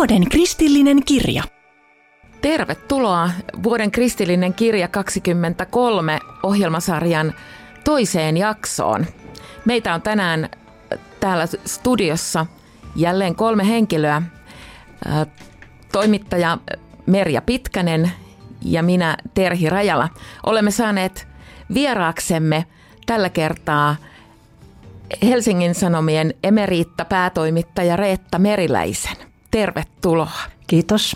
Vuoden kristillinen kirja. Tervetuloa Vuoden kristillinen kirja 23 ohjelmasarjan toiseen jaksoon. Meitä on tänään täällä studiossa jälleen 3 henkilöä. Toimittaja Merja Pitkänen ja minä Terhi Rajala. Olemme saaneet vieraaksemme tällä kertaa Helsingin Sanomien emeriitta-päätoimittaja Reetta Meriläisen. Tervetuloa. Kiitos.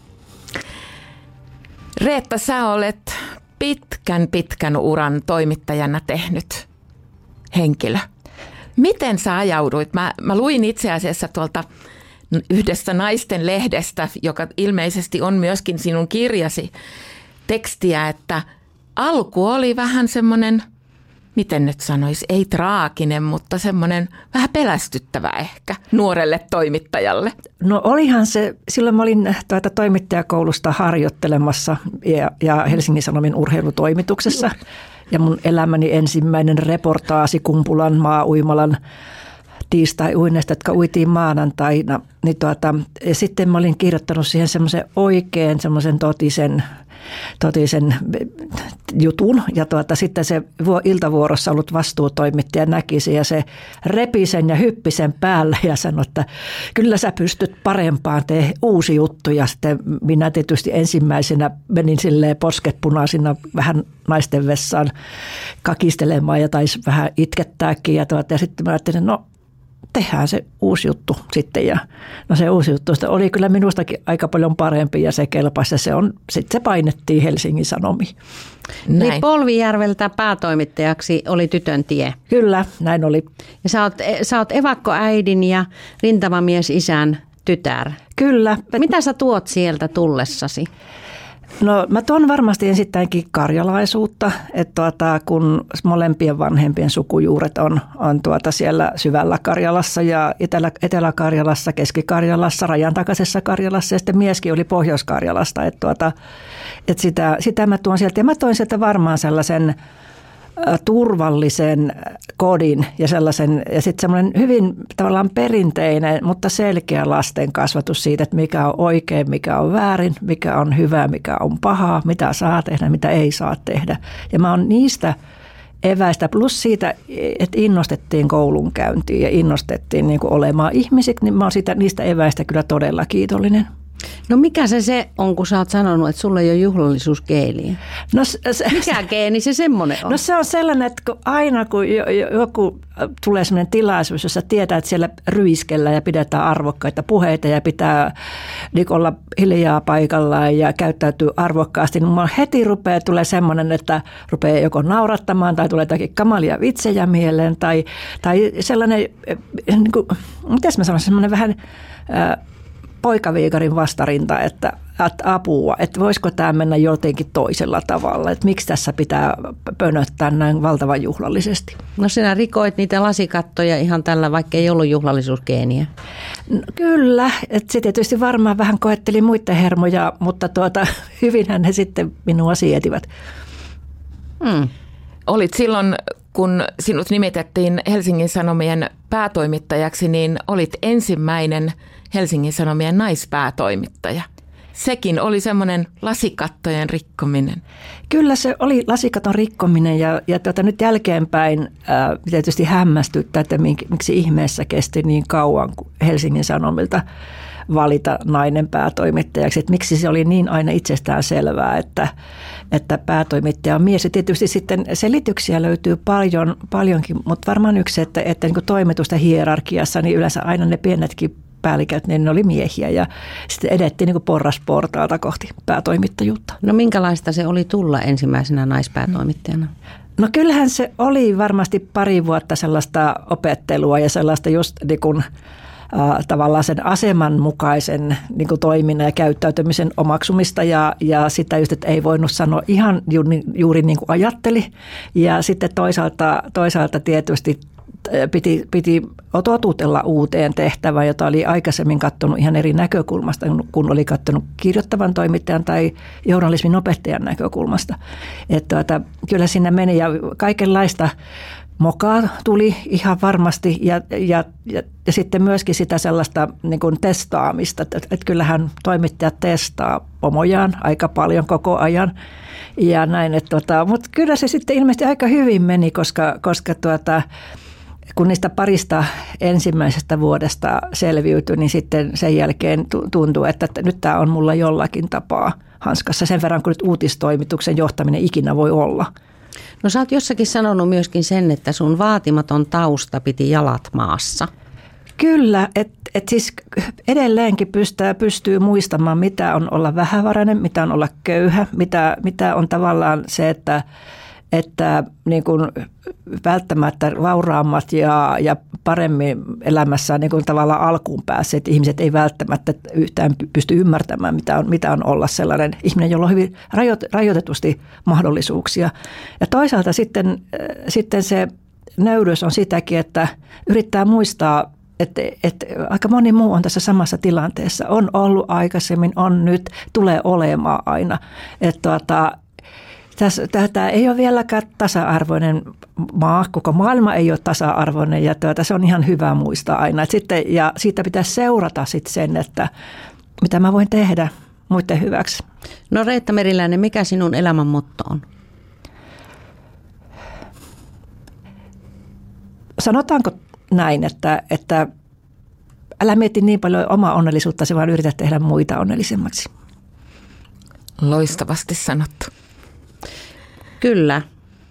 Reetta, sä olet pitkän uran toimittajana tehnyt henkilö. Miten sä ajauduit? Mä luin itse asiassa tuolta yhdestä naisten lehdestä, joka ilmeisesti on myöskin sinun kirjasi, tekstiä, että alku oli vähän semmoinen, miten nyt sanoisi, ei traaginen, mutta semmoinen vähän pelästyttävä ehkä nuorelle toimittajalle. No olihan se, silloin mä olin toimittajakoulusta harjoittelemassa ja Helsingin Sanomien urheilutoimituksessa. Ja mun elämäni ensimmäinen reportaasi Kumpulan maa-uimalan tiistai-uineista, jotka uitiin maanantaina. Niin ja sitten mä olin kirjoittanut siihen semmoisen oikein semmoisen totisen jutun. Ja sitten se iltavuorossa ollut vastuutoimittaja näki sen ja se repi sen ja hyppi sen päälle ja sanoi, että kyllä sä pystyt parempaan, tee uusi juttu. Ja sitten minä tietysti ensimmäisenä menin silleen posket punaisina vähän naisten vessaan kakistelemaan ja taisi vähän itkettääkin. Ja sitten mä ajattelin, no tehdään se uusi juttu sitten ja no se uusi juttu oli kyllä minustakin aika paljon parempi ja se kelpasi ja sitten se painettiin Helsingin Sanomiin. Niin Polvijärveltä päätoimittajaksi oli Tytön tie. Kyllä, näin oli. Ja sä oot evakkoäidin ja rintamamies isän tytär. Kyllä. Mitä sä tuot sieltä tullessasi? No mä tuon varmasti ensittäinkin karjalaisuutta, että kun molempien vanhempien sukujuuret on siellä syvällä Karjalassa ja Etelä-Karjalassa, Keski-Karjalassa, rajan takaisessa Karjalassa ja sitten mieskin oli Pohjois-Karjalasta, että sitä mä tuon sieltä ja mä toin sieltä varmaan sellaisen turvallisen kodin ja sitten semmoinen hyvin tavallaan perinteinen, mutta selkeä lasten kasvatus siitä, että mikä on oikein, mikä on väärin, mikä on hyvää, mikä on pahaa, mitä saa tehdä, mitä ei saa tehdä. Ja mä oon niistä eväistä plus siitä, että innostettiin koulunkäyntiin ja innostettiin niin kuin olemaan ihmisiksi, niin mä oon niistä eväistä kyllä todella kiitollinen. No mikä se on, kun sä oot sanonut, että sulla ei ole juhlallisuusgeeniä? No, mikä geeni se semmoinen on? No se on sellainen, että aina kun joku tulee sellainen tilaisuus, jossa tietää, että siellä ryiskellään ja pidetään arvokkaita puheita ja pitää olla hiljaa paikallaan ja käyttäytyy arvokkaasti, niin heti tulee semmoinen, että rupeaa joko naurattamaan tai tulee jotakin kamalia vitsejä mieleen tai sellainen, niin kuin, mitäs mä sanon, semmoinen vähän poikaviikarin vastarinta, että apua, että voisiko tämä mennä jotenkin toisella tavalla, että miksi tässä pitää pönöttää näin valtavan juhlallisesti. No sinä rikoit niitä lasikattoja ihan tällä, vaikka ei ollut juhlallisuusgeeniä. No, kyllä, että se tietysti varmaan vähän koetteli muiden hermoja, mutta hyvinhän he sitten minua sietivät. Olit silloin, kun sinut nimitettiin Helsingin Sanomien päätoimittajaksi, niin olit ensimmäinen Helsingin Sanomien naispäätoimittaja. Sekin oli semmoinen lasikattojen rikkominen. Kyllä se oli lasikaton rikkominen ja nyt jälkeenpäin tietysti hämmästyttää, että miksi ihmeessä kesti niin kauan Helsingin Sanomilta valita nainen päätoimittajaksi. Että miksi se oli niin aina itsestään selvää, että päätoimittaja on mies. Ja tietysti sitten selityksiä löytyy paljonkin, mutta varmaan yksi, että niin kuin toimitusta hierarkiassa, niin yleensä aina ne pienetkin päälliköt, niin ne oli miehiä ja sitten edettiin niin kuin porrasportaalta kohti päätoimittajuutta. No minkälaista se oli tulla ensimmäisenä naispäätoimittajana? No kyllähän se oli varmasti pari vuotta sellaista opettelua ja sellaista just niin kuin tavallaan sen aseman mukaisen niin kuin toiminnan ja käyttäytymisen omaksumista ja sitä just, että ei voinut sanoa ihan juuri niin kuin ajatteli ja sitten toisaalta tietysti piti totutella uuteen tehtävään, jota oli aikaisemmin katsonut ihan eri näkökulmasta, kun oli katsonut kirjoittavan toimittajan tai journalismin opettajan näkökulmasta. Että kyllä siinä meni ja kaikenlaista mokaa tuli ihan varmasti ja sitten myöskin sitä sellaista niin kuin testaamista, että kyllähän toimittajat testaa pomojaan aika paljon koko ajan ja näin, mutta kyllä se sitten ilmeisesti aika hyvin meni, koska kun niistä parista ensimmäisestä vuodesta selviytyi, niin sitten sen jälkeen tuntuu, että nyt tämä on mulla jollakin tapaa hanskassa sen verran, kun nyt uutistoimituksen johtaminen ikinä voi olla. No sä oot jossakin sanonut myöskin sen, että sun vaatimaton tausta piti jalat maassa. Kyllä, että siis edelleenkin pystyy muistamaan, mitä on olla vähävarainen, mitä on olla köyhä, mitä on tavallaan se, että niin kuin välttämättä vauraammat ja paremmin elämässä niin kuin tavallaan alkuun päässeet ihmiset ei välttämättä yhtään pysty ymmärtämään, mitä on olla sellainen ihminen, jolla on hyvin rajoitetusti mahdollisuuksia. Ja toisaalta sitten se nöyryys on sitäkin, että yrittää muistaa, että aika moni muu on tässä samassa tilanteessa. On ollut aikaisemmin, on nyt, tulee olemaan aina. Tämä ei ole vieläkään tasa-arvoinen maa, koko maailma ei ole tasa-arvoinen ja se on ihan hyvä muistaa aina. Ja siitä pitää seurata sitten sen, että mitä mä voin tehdä muiden hyväksi. No Reetta Meriläinen, mikä sinun elämän motto on? Sanotaanko näin, että älä mieti niin paljon omaa onnellisuuttasi, vaan yritä tehdä muita onnellisemmaksi. Loistavasti sanottu. Kyllä.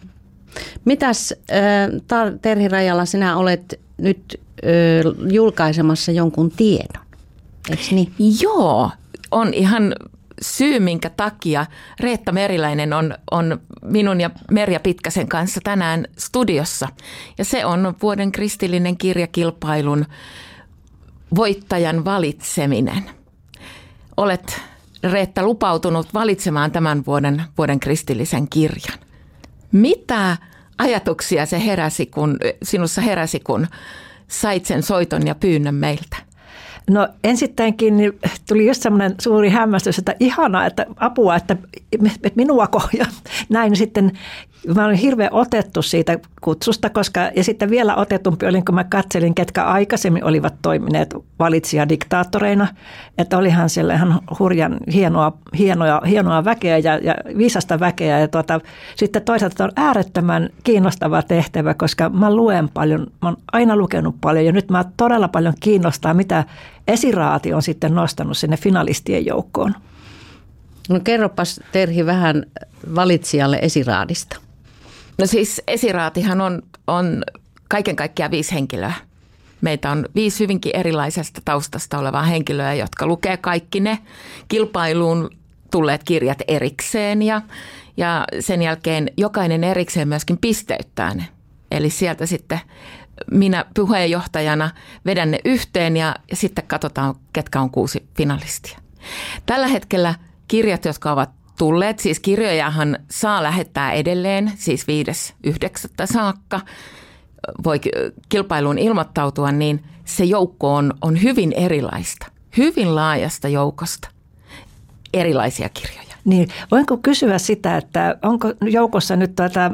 Mitäs Terhi Rajala, sinä olet nyt julkaisemassa jonkun tiedon, eikö niin? Joo, on ihan syy, minkä takia Reetta Meriläinen on minun ja Merja Pitkäsen kanssa tänään studiossa. Ja se on vuoden kristillinen kirjakilpailun voittajan valitseminen. Olet, Reetta, lupautunut valitsemaan tämän vuoden kristillisen kirjan. Mitä ajatuksia se sinussa heräsi, kun sait sen soiton ja pyynnön meiltä? No ensittäinkin tuli just semmoinen suuri hämmästys, että ihanaa, että apua, että minuako ja näin sitten. Mä olin hirveän otettu siitä kutsusta, ja sitten vielä otetumpi olin, kun mä katselin, ketkä aikaisemmin olivat toimineet valitsijadiktaattoreina. Että olihan siellä ihan hurjan hienoa väkeä ja viisasta väkeä. Ja sitten toisaalta on äärettömän kiinnostava tehtävä, koska mä luen paljon, mä oon aina lukenut paljon ja nyt mä todella paljon kiinnostaa, mitä esiraati on sitten nostanut sinne finalistien joukkoon. No kerropas Terhi vähän valitsijalle esiraadista. No siis esiraatihan on kaiken kaikkiaan 5 henkilöä. Meitä on 5 hyvinkin erilaisesta taustasta olevaa henkilöä, jotka lukee kaikki ne kilpailuun tulleet kirjat erikseen ja sen jälkeen jokainen erikseen myöskin pisteyttää ne. Eli sieltä sitten minä puheenjohtajana vedän ne yhteen ja sitten katsotaan, ketkä on 6 finalistia. Tällä hetkellä kirjat, jotka ovat tulleet, siis kirjojahan saa lähettää edelleen, siis 5.9. saakka voi kilpailuun ilmoittautua, niin se joukko on hyvin erilaista, hyvin laajasta joukosta erilaisia kirjoja. Niin, voinko kysyä sitä, että onko joukossa nyt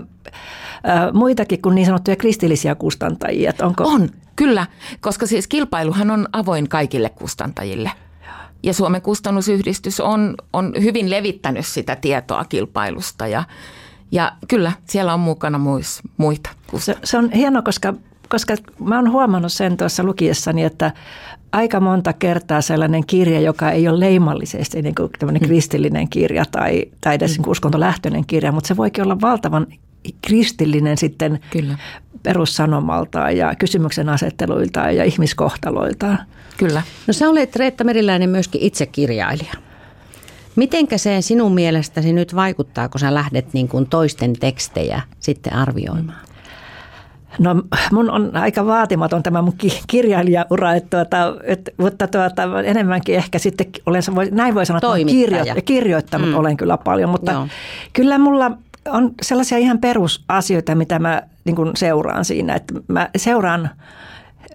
muitakin kuin niin sanottuja kristillisiä kustantajia? On, kyllä, koska siis kilpailuhan on avoin kaikille kustantajille. Ja Suomen kustannusyhdistys on hyvin levittänyt sitä tietoa kilpailusta ja kyllä siellä on mukana muita kustantajia. Se on hienoa, koska mä oon huomannut sen tuossa lukiessani, että aika monta kertaa sellainen kirja, joka ei ole leimallisesti niin kuin tämmöinen kristillinen kirja tai edes uskontolähtöinen kirja, mutta se voikin olla valtavan kristillinen sitten kyllä perussanomaltaan ja kysymyksen asetteluiltaan ja ihmiskohtaloiltaan. Kyllä. No sä olet, Reetta Meriläinen, myöskin itse kirjailija. Mitenkä se sinun mielestäsi nyt vaikuttaa, kun sä lähdet niin kuin toisten tekstejä sitten arvioimaan? No mun on aika vaatimaton tämä mun kirjailijaura, mutta enemmänkin ehkä sitten näin voi sanoa, että kirjoittanut olen kyllä paljon, mutta kyllä mulla on sellaisia ihan perusasioita, mitä mä niin kuin seuraan siinä, että mä seuraan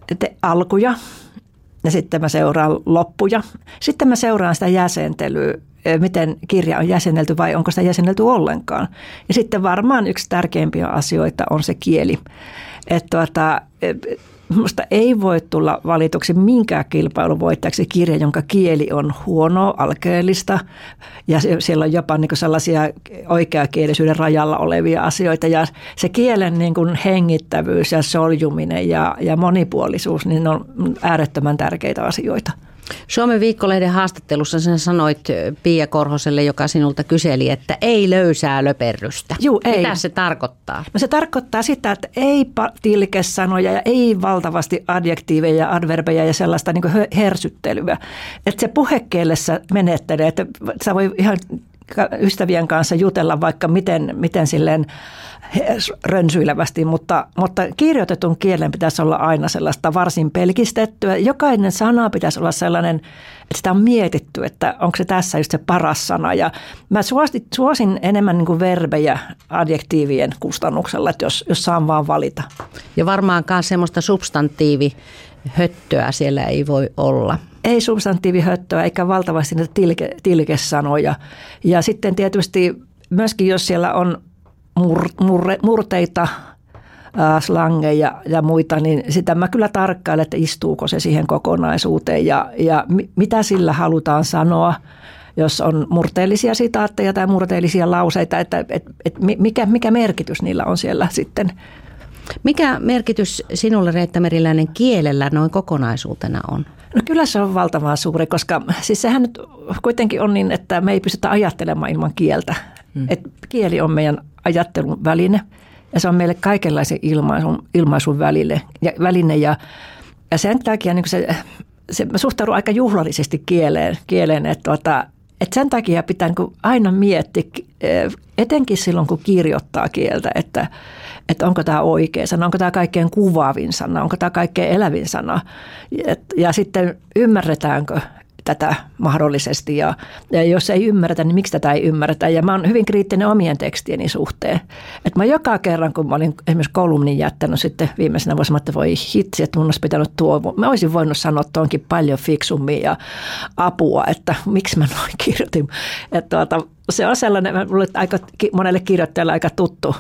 alkuja ja sitten mä seuraan loppuja. Sitten mä seuraan sitä jäsentelyä, miten kirja on jäsennelty vai onko sitä jäsennelty ollenkaan. Ja sitten varmaan yksi tärkeimpiä asioita on se kieli. Että minusta ei voi tulla valituksi minkään kilpailun voittajaksi kirja, jonka kieli on huono, alkeellista ja siellä on jopa niin kuin sellaisia oikeakielisyyden rajalla olevia asioita ja se kielen niin kuin hengittävyys ja soljuminen ja monipuolisuus niin on äärettömän tärkeitä asioita. Suomen Viikkolehden haastattelussa sen sanoit Pia Korhoselle, joka sinulta kyseli, että ei löysää löperrystä. Juu, ei. Mitä se tarkoittaa? No se tarkoittaa sitä, että ei tilkesanoja ja ei valtavasti adjektiiveja ja adverbeja ja sellaista niin kuin hersyttelyä. Että se puhekielessä menettelee, että sä voi ihan ystävien kanssa jutella vaikka miten silleen rönsyilevästi, mutta kirjoitetun kielen pitäisi olla aina sellaista varsin pelkistettyä. Jokainen sana pitäisi olla sellainen, että sitä on mietitty, että onko se tässä just se paras sana. Ja mä suosin enemmän niin kuin verbejä adjektiivien kustannuksella, että jos saan vaan valita. Ja varmaankaan semmoista substantiivihöttöä siellä ei voi olla. Ei substantiivihöttöä eikä valtavasti niitä tilkesanoja. Ja sitten tietysti myöskin jos siellä on murteita, slangeja ja muita, niin sitä mä kyllä tarkkailen, että istuuko se siihen kokonaisuuteen ja mitä sillä halutaan sanoa, jos on murteellisia sitaatteja tai murteellisia lauseita, että mikä merkitys niillä on siellä sitten. Mikä merkitys sinulle, Reetta Meriläinen, kielellä noin kokonaisuutena on? No kyllä se on valtavan suuri, koska siis sehän nyt kuitenkin on niin, että me ei pystytä ajattelemaan ilman kieltä. Et kieli on meidän ajattelun väline ja se on meille kaikenlaisen ilmaisun väline ja sen takia niin se suhtaudun aika juhlallisesti kieleen että sen takia pitää niin aina miettiä, etenkin silloin kun kirjoittaa kieltä, että onko tämä oikea sana, onko tämä kaikkein kuvaavin sana, onko tämä kaikkein elävin sana ja sitten ymmärretäänkö tätä mahdollisesti ja jos ei ymmärretä, niin miksi tätä ei ymmärretä. Ja mä oon hyvin kriittinen omien tekstieni suhteen. Että mä joka kerran, kun mä olin esimerkiksi kolumnin jättänyt sitten viimeisenä vuosina, että voi hitsi, että mun olisi pitänyt mä olisin voinut sanoa tuonkin paljon fiksummin ja apua, että miksi mä noin kirjoitin. Että se on sellainen, mulle aika monelle kirjoittajalle aika tuttu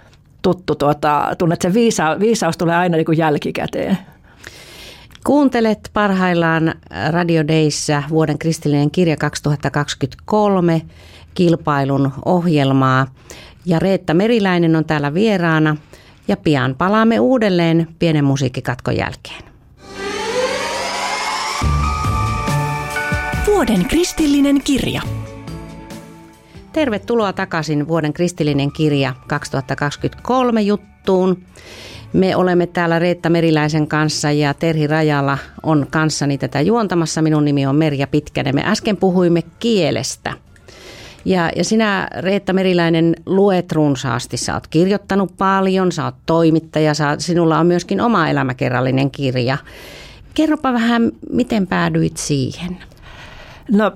tunne, että se viisaus tulee aina niin kuin jälkikäteen. Kuuntelet parhaillaan Radio Dayssä vuoden kristillinen kirja 2023 kilpailun ohjelmaa. Ja Reetta Meriläinen on täällä vieraana ja pian palaamme uudelleen pienen musiikkikatkon jälkeen. Vuoden kristillinen kirja. Tervetuloa takaisin vuoden kristillinen kirja 2023 juttuun. Me olemme täällä Reetta Meriläisen kanssa ja Terhi Rajala on kanssani tätä juontamassa. Minun nimi on Merja Pitkänen. Me äsken puhuimme kielestä. Ja sinä, Reetta Meriläinen, luet runsaasti. Sä oot kirjoittanut paljon, sä oot toimittaja, sinulla on myöskin oma elämäkerrallinen kirja. Kerropa vähän, miten päädyit siihen? No,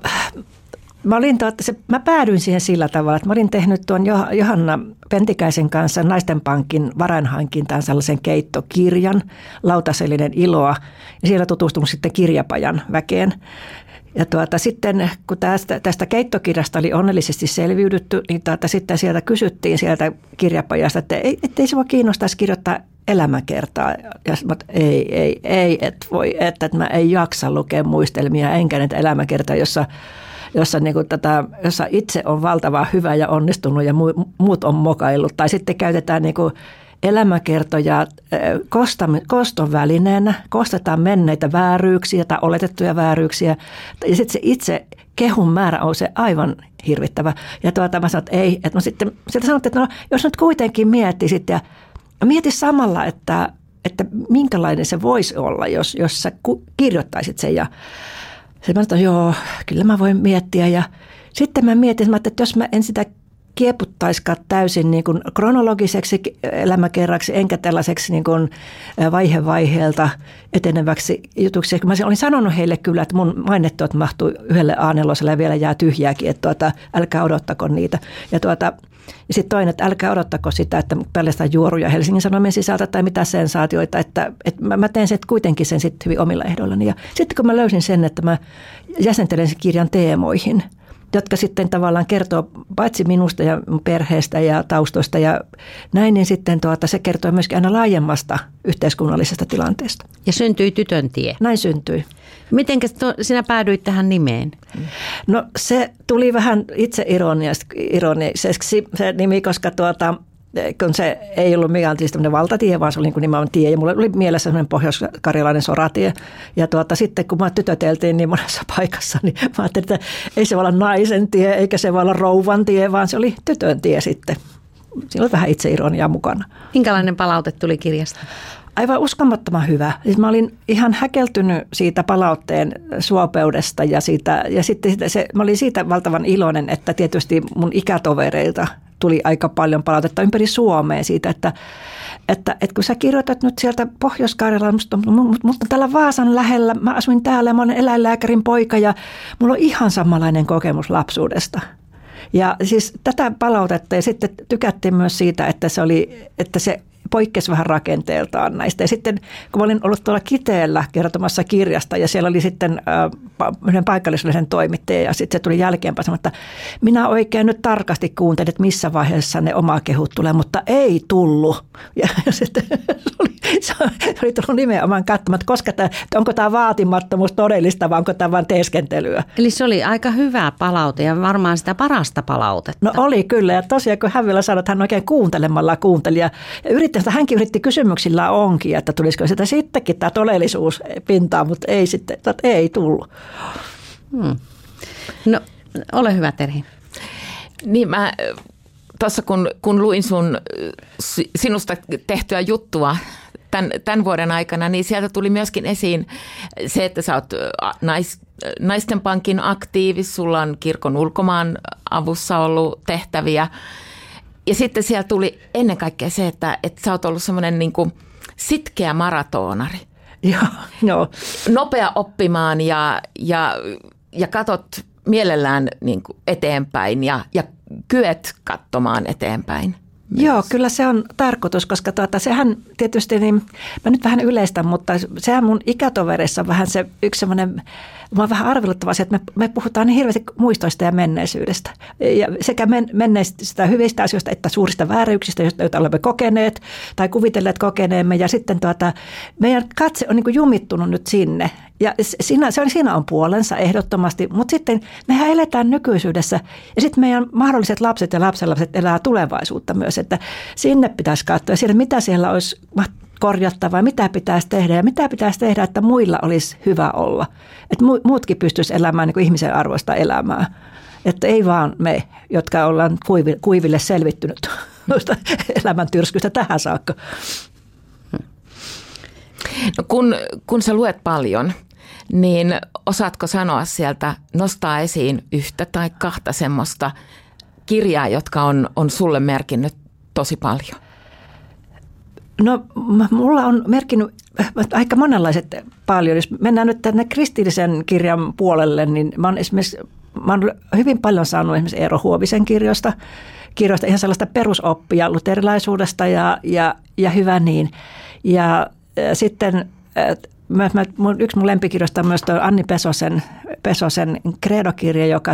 mä päädyin siihen sillä tavalla, että mä olin tehnyt tuon Johanna Pentikäisen kanssa Naisten Pankin varainhankintaan sellaisen keittokirjan, Lautasellinen iloa, ja siellä tutustunut sitten kirjapajan väkeen. Ja sitten kun tästä keittokirjasta oli onnellisesti selviydytty, niin sitten sieltä kysyttiin sieltä kirjapajasta, että ei se voi kiinnostaisi kirjoittaa elämäkertaa. Ja ei, että mä en jaksa lukea muistelmia, enkä näitä elämäkertaa, jossa itse on valtavan hyvä ja onnistunut ja muut on mokaillut. Tai sitten käytetään elämäkertoja koston välineenä, kostetaan menneitä vääryyksiä tai oletettuja vääryyksiä. Ja sitten se itse kehun määrä on se aivan hirvittävä. Ja mä sanoin, että ei. Että no sitten sanottiin, että jos nyt kuitenkin miettisit ja mieti samalla, että minkälainen se voisi olla, jos sä kirjoittaisit sen ja sitten mä sanoin, joo, kyllä mä voin miettiä. Ja sitten mä mietin, että jos mä en sitä kieputtaisikaan täysin niin kuin kronologiseksi elämäkerraksi, enkä tällaiseksi niin kuin vaiheelta eteneväksi jutuksi. Mä olin sanonut heille kyllä, että mun mainettuot mahtuu yhdelle A4 ja vielä jää tyhjääkin, että älkää odottako niitä. Ja sitten toinen, että älkää odottako sitä, että paljastaa juoruja Helsingin Sanomien sisältä tai mitä sensaatioita, että mä teen sen kuitenkin sen sitten hyvin omilla ehdoillani. Ja sitten kun mä löysin sen, että mä jäsentelen sen kirjan teemoihin, jotka sitten tavallaan kertoo paitsi minusta ja perheestä ja taustoista ja näin, niin sitten se kertoo myöskin aina laajemmasta yhteiskunnallisesta tilanteesta. Ja syntyi Tytön tie. Näin syntyi. Mitenkä sinä päädyit tähän nimeen? No se tuli vähän itse ironiseksi se nimi, koska kun se ei ollut mikään siis tämmöinen valtatie, vaan se oli niin kuin nimenomaan tie. Ja mulla oli mielessä semmoinen pohjois-karjalainen soratie. Ja sitten kun mä tytöteltiin niin monessa paikassa, niin mä ajattelin, että ei se voi olla naisen tie, eikä se voi olla rouvan tie, vaan se oli tytön tie sitten. Siinä oli vähän itseironiaa mukana. Minkälainen palaute tuli kirjasta? Aivan uskomattoman hyvä. Siis mä olin ihan häkeltynyt siitä palautteen suopeudesta ja sitten mä olin siitä valtavan iloinen, että tietysti mun ikätovereilta tuli aika paljon palautetta ympäri Suomea siitä, että kun sä kirjoitat nyt sieltä Pohjois-Karjalaan, mutta täällä Vaasan lähellä, mä asuin täällä ja mä olen eläinlääkärin poika ja mulla on ihan samanlainen kokemus lapsuudesta. Ja siis tätä palautetta ja sitten tykättiin myös siitä, että se poikkesi vähän rakenteeltaan näistä. Ja sitten kun mä olin ollut tuolla Kiteellä kertomassa kirjasta ja siellä oli sitten yhden paikallislehden toimittaja ja sitten se tuli jälkeenpäin sanoa, että minä oikein nyt tarkasti kuuntelin, että missä vaiheessa ne oma kehut tulee, mutta ei tullut. Ja sitten se oli tullut nimenomaan katsomaan, että onko tämä vaatimattomuus todellista vai onko tämä vain teeskentelyä. Eli se oli aika hyvä palaute ja varmaan sitä parasta palautetta. No oli kyllä ja tosiaan kun hän vielä sanoi, että hän oikein kuuntelemalla kuunteli ja hänkin yritti kysymyksillä onkin, että tulisiko sitä sittenkin tämä todellisuus pintaan, mutta ei sitten, ei tullut. No, ole hyvä Terhi. Niin mä tuossa kun luin sinusta tehtyä juttua tämän vuoden aikana, niin sieltä tuli myöskin esiin se, että sä oot naisten pankin aktiivis, sulla on kirkon ulkomaan avussa ollut tehtäviä. Ja sitten siellä tuli ennen kaikkea se, että sä oot ollut semmoinen niin kuin sitkeä maratonari. Joo. Nopea oppimaan ja katot mielellään niin kuin eteenpäin ja kyet katsomaan eteenpäin. Myös. Joo, kyllä se on tarkoitus, koska sehän tietysti, niin mä nyt vähän yleistän, mutta sehän mun ikätovereissa on vähän se yksi semmoinen, mä oon vähän arveluttava asia, että me puhutaan niin hirveästi muistoista ja menneisyydestä. Ja sekä menneistä hyvistä asioista että suurista vääryyksistä, joita olemme kokeneet tai kuvitelleet kokeneemme. Ja sitten meidän katse on niin kuin jumittunut nyt sinne. Ja siinä on puolensa ehdottomasti, mutta sitten mehän eletään nykyisyydessä ja sitten meidän mahdolliset lapset ja lapsenlapset elää tulevaisuutta myös, että sinne pitäisi katsoa siellä, mitä siellä olisi korjattavaa, mitä pitäisi tehdä ja mitä pitäisi tehdä, että muilla olisi hyvä olla. Että muutkin pystyisi elämään niin kuin ihmisen arvoista elämää. Että ei vaan me, jotka ollaan kuiville selvittynyt noista elämäntyrskyistä tähän saakka. No kun sä luet paljon, niin osaatko sanoa sieltä, nostaa esiin yhtä tai kahta semmoista kirjaa, jotka on sulle merkinnyt tosi paljon? No mulla on merkinnyt aika monenlaiset paljon. Jos mennään nyt tänne kristillisen kirjan puolelle, niin mä oon hyvin paljon saanut esimerkiksi Eero Huovisen kirjoista ihan sellaista perusoppia luterilaisuudesta ja hyvä niin. Ja sitten yksi mun lempikirjoista on myös Anni Pesosen Credo-kirja, joka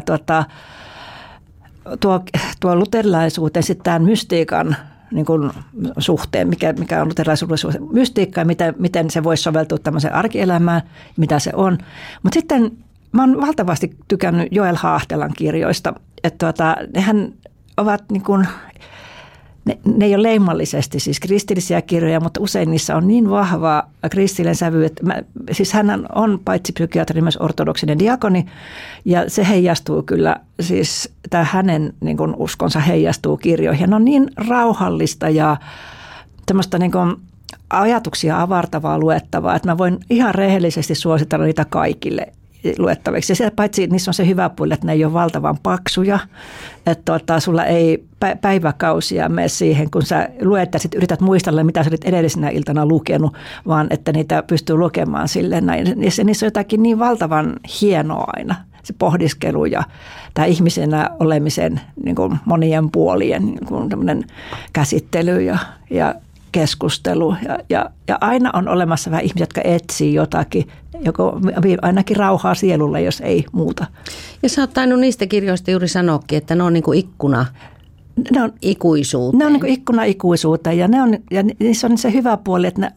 tuo luterilaisuuteen sitten tämän mystiikan niin kuin suhteen, mikä on luterilaisuuden mystiikka ja miten se voisi soveltua tämmöiseen arkielämään, mitä se on. Mutta sitten mä oon valtavasti tykännyt Joel Haahtelan kirjoista, että nehän ovat niin kuin, ne ei ole leimallisesti siis kristillisiä kirjoja, mutta usein niissä on niin vahva kristillinen sävy, että siis hän on paitsi psykiatri myös ortodoksinen diakoni ja se heijastuu kyllä, siis tämä hänen niin kuin uskonsa heijastuu kirjoihin. Ne on niin rauhallista ja tämmöistä niin kuin ajatuksia avartavaa luettavaa, että mä voin ihan rehellisesti suositella niitä kaikille luettaviksi. Ja paitsi niissä on se hyvä puoli, että ne ei ole valtavan paksuja, että sulla ei päiväkausia mene siihen, kun sä luet ja sit yrität muistella, mitä sä olit edellisenä iltana lukenut, vaan että niitä pystyy lukemaan silleen näin. Ja niissä on jotakin niin valtavan hienoa aina, se pohdiskelu ja tämä ihmisenä olemisen niin kuin monien puolien niin kuin tämmöinen käsittely ja keskustelu. Ja aina on olemassa vähän ihmisiä, jotka etsii jotakin, joko ainakin rauhaa sielulle, jos ei muuta. Ja sä oot tainnut niistä kirjoista juuri sanoakin, että ne on niin kuin ikkuna ikuisuuteen. Ne on niin kuin ikkuna ikuisuuteen ja niissä on se hyvä puoli, että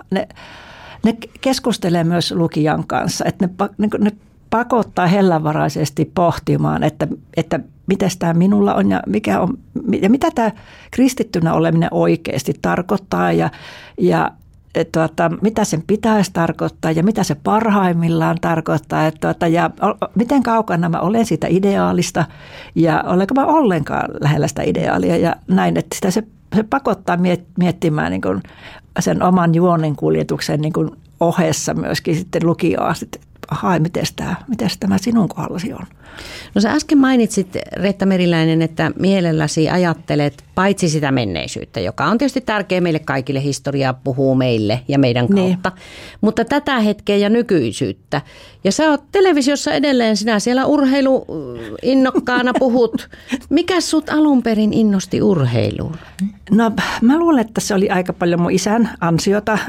ne keskustelee myös lukijan kanssa, että ne pakottaa hellävaraisesti pohtimaan, että mitä tämä minulla on ja mitä tämä kristittynä oleminen oikeasti tarkoittaa ja mitä sen pitäisi tarkoittaa ja mitä se parhaimmillaan tarkoittaa ja miten kaukana mä olen siitä ideaalista ja olenko mä ollenkaan lähellä sitä ideaalia ja näin, että sitä se pakottaa miettimään niin kuin sen oman juonen kuljetuksen niin kuin ohessa myöskin sitten lukijaa sitten. Ahaa, miten tämä sinun kohdallasi on? No sä äsken mainitsit, Reetta Meriläinen, että mielelläsi ajattelet paitsi sitä menneisyyttä, joka on tietysti tärkeä meille kaikille, historiaa puhuu meille ja meidän kautta, mutta tätä hetkeä ja nykyisyyttä. Ja sä oot televisiossa edelleen, sinä siellä urheiluinnokkaana puhut. Mikä sut alun perin innosti urheiluun? No mä luulen, että se oli aika paljon mun isän ansiota,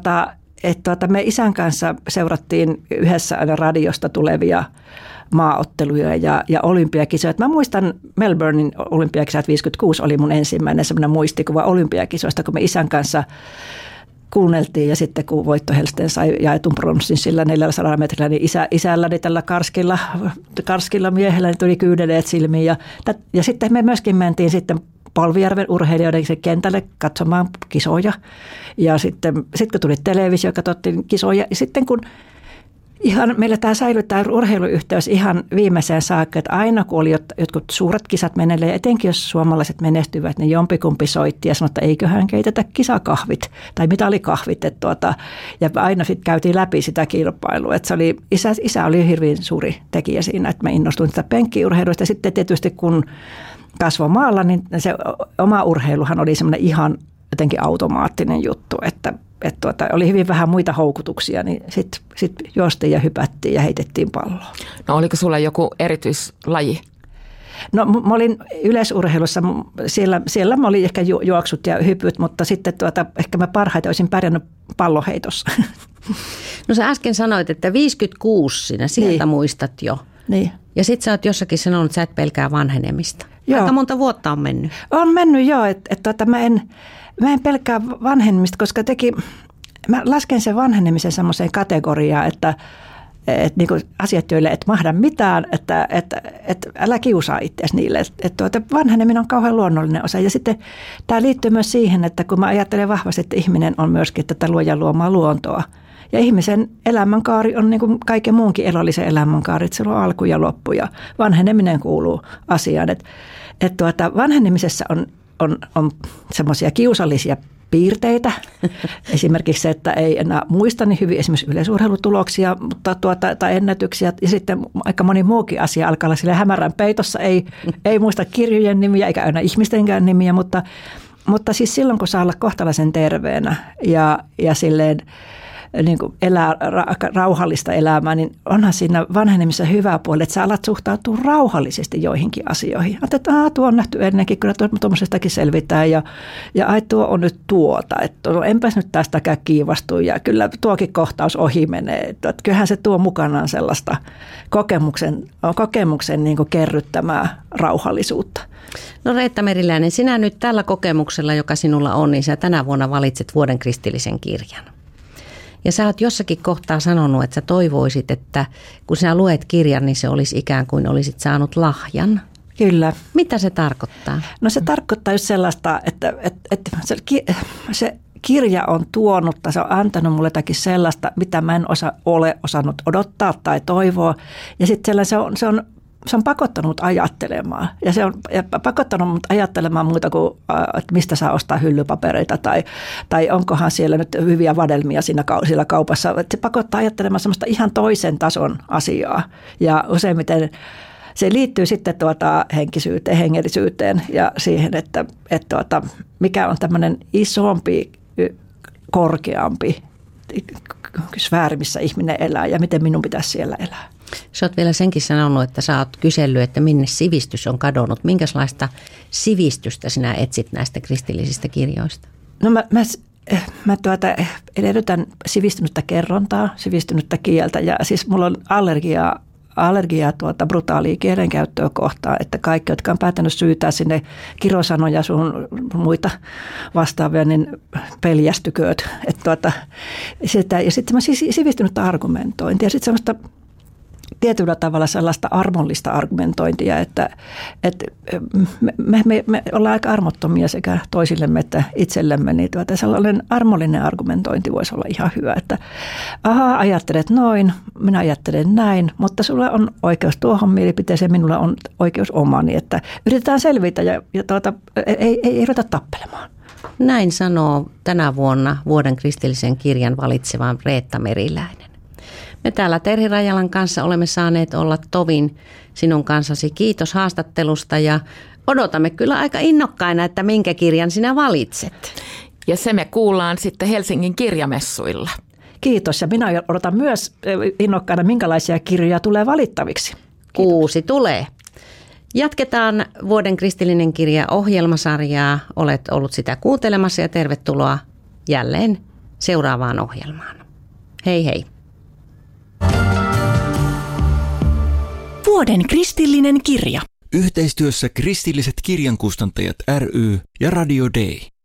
että me isän kanssa seurattiin yhdessä aina radiosta tulevia maaotteluja ja olympiakisoja. Mä muistan Melbournein olympiakisat 56 oli mun ensimmäinen semmoinen muistikuva olympiakisoista, kun me isän kanssa kuunneltiin ja sitten kun Voitto Hellsten sai jaetun pronssin sillä 400 metrillä, niin isälläni tällä karskilla miehellä niin tuli kyyneleet silmiin ja sitten me myöskin mentiin sitten Polvijärven urheilijoiden kentälle katsomaan kisoja. Ja sitten kun tuli televisio, katsottiin kisoja. Ja sitten kun ihan meillä tämä säilyi tämä urheiluyhteys ihan viimeiseen saakka, että aina kun oli jotkut suuret kisat meneillään, etenkin jos suomalaiset menestyvät, niin jompikumpi soitti ja sanoi, että eiköhän keitetä kisakahvit tai mitalikahvit. Ja aina sitten käytiin läpi sitä kilpailua. Että se oli, isä oli hyvin suuri tekijä siinä, että mä innostuin sitä penkkiurheiluista. Ja sitten tietysti kun kasvoi maalla, niin se oma urheiluhan oli semmoinen ihan jotenkin automaattinen juttu, että oli hyvin vähän muita houkutuksia, niin sitten juostiin ja hypättiin ja heitettiin palloa. No oliko sulla joku erityislaji? No mä olin yleisurheilussa, siellä mä olin ehkä juoksut ja hypyt, mutta sitten ehkä mä parhaiten olisin pärjännyt palloheitossa. No sä äsken sanoit, että 56 sinä sieltä muistat jo. Niin. Ja sit sä oot jossakin sanonut, että sä et pelkää vanhenemista. Joo. Aika monta vuotta on mennyt. On mennyt joo, että mä en pelkää vanhenemista, koska mä lasken sen vanhenemisen semmoiseen kategoriaan, että niin kuin asiat, joille et mahda mitään, että älä kiusaa itseäsi niille. Että vanheneminen on kauhean luonnollinen osa. Ja sitten tämä liittyy myös siihen, että kun mä ajattelen vahvasti, että ihminen on myöskin tätä luojan luomaa luontoa. Ja ihmisen elämänkaari on niin kuin kaiken muunkin elollisen elämänkaari, että sillä on alku ja loppu ja vanheneminen kuuluu asiaan. Että vanhenemisessa on semmoisia kiusallisia piirteitä. Esimerkiksi se, että ei enää muista niin hyvin esimerkiksi yleisurheilutuloksia tai ennätyksiä. Ja sitten aika moni muukin asia alkaa olla sille hämärän peitossa. Ei muista kirjojen nimiä eikä aina ihmistenkään nimiä, mutta siis silloin kun saa olla kohtalaisen terveenä ja silleen niin kuin elää rauhallista elämää, niin onhan siinä vanhenemissa hyvä puoli, että sä alat suhtautua rauhallisesti joihinkin asioihin. Että tuo on nähty ennenkin, kyllä tuommoisestakin selvitään ja tuo on nyt tuota, että enpäs nyt tästäkään kiivastua ja kyllä tuokin kohtaus ohi menee. Että kyllähän se tuo mukanaan sellaista kokemuksen niin kuin kerryttämää rauhallisuutta. No Reetta Meriläinen, sinä nyt tällä kokemuksella, joka sinulla on, niin sä tänä vuonna valitset vuoden kristillisen kirjan. Ja sä oot jossakin kohtaa sanonut, että sä toivoisit, että kun sä luet kirjan, niin se olisi ikään kuin olisit saanut lahjan. Kyllä. Mitä se tarkoittaa? No se tarkoittaa just sellaista, että se kirja on tuonut tai se on antanut mulle jotakin sellaista, mitä mä en ole osannut odottaa tai toivoa. Ja sitten se on pakottanut ajattelemaan ja se on pakottanut mut ajattelemaan muuta kuin, että mistä saa ostaa hyllypapereita tai onkohan siellä nyt hyviä vadelmia siellä kaupassa. Se pakottaa ajattelemaan semmoista ihan toisen tason asiaa ja useimmiten se liittyy sitten henkisyyteen, hengellisyyteen ja siihen, että mikä on tämmöinen isompi, korkeampi sfääri, missä ihminen elää ja miten minun pitäisi siellä elää. Sä oot vielä senkin sanonut, että sä oot kysellyt, että minne sivistys on kadonnut. Minkälaista sivistystä sinä etsit näistä kristillisistä kirjoista? No mä mä edellytän sivistynyttä kerrontaa, sivistynyttä kieltä ja siis mulla on allergia brutaalia kielenkäyttöä kohtaan, että kaikki, jotka on päättänyt syytää sinne kirosanoja sun muita vastaavia, niin peljästykööt. Ja sitten sivistynyttä argumentointia ja sitten semmoista tietyllä tavalla sellaista armollista argumentointia, että me ollaan aika armottomia sekä toisillemme että itsellemme, niin sellainen armollinen argumentointi voisi olla ihan hyvä, että ajattelet noin, minä ajattelen näin, mutta sulla on oikeus tuohon mielipiteeseen, minulla on oikeus omani, että yritetään selvitä ja ei ruveta tappelemaan. Näin sanoo tänä vuonna vuoden kristillisen kirjan valitseva Reetta Meriläinen. Me täällä Terhi Rajalan kanssa olemme saaneet olla tovin sinun kanssasi. Kiitos haastattelusta ja odotamme kyllä aika innokkaina, että minkä kirjan sinä valitset. Ja se me kuullaan sitten Helsingin kirjamessuilla. Kiitos ja minä odotan myös innokkaana, minkälaisia kirjoja tulee valittaviksi. Kiitos. 6 tulee. Jatketaan vuoden kristillinen kirja -ohjelmasarjaa. Olet ollut sitä kuuntelemassa ja tervetuloa jälleen seuraavaan ohjelmaan. Hei hei. Vuoden kristillinen kirja. Yhteistyössä Kristilliset kirjankustantajat ry ja Radio Day.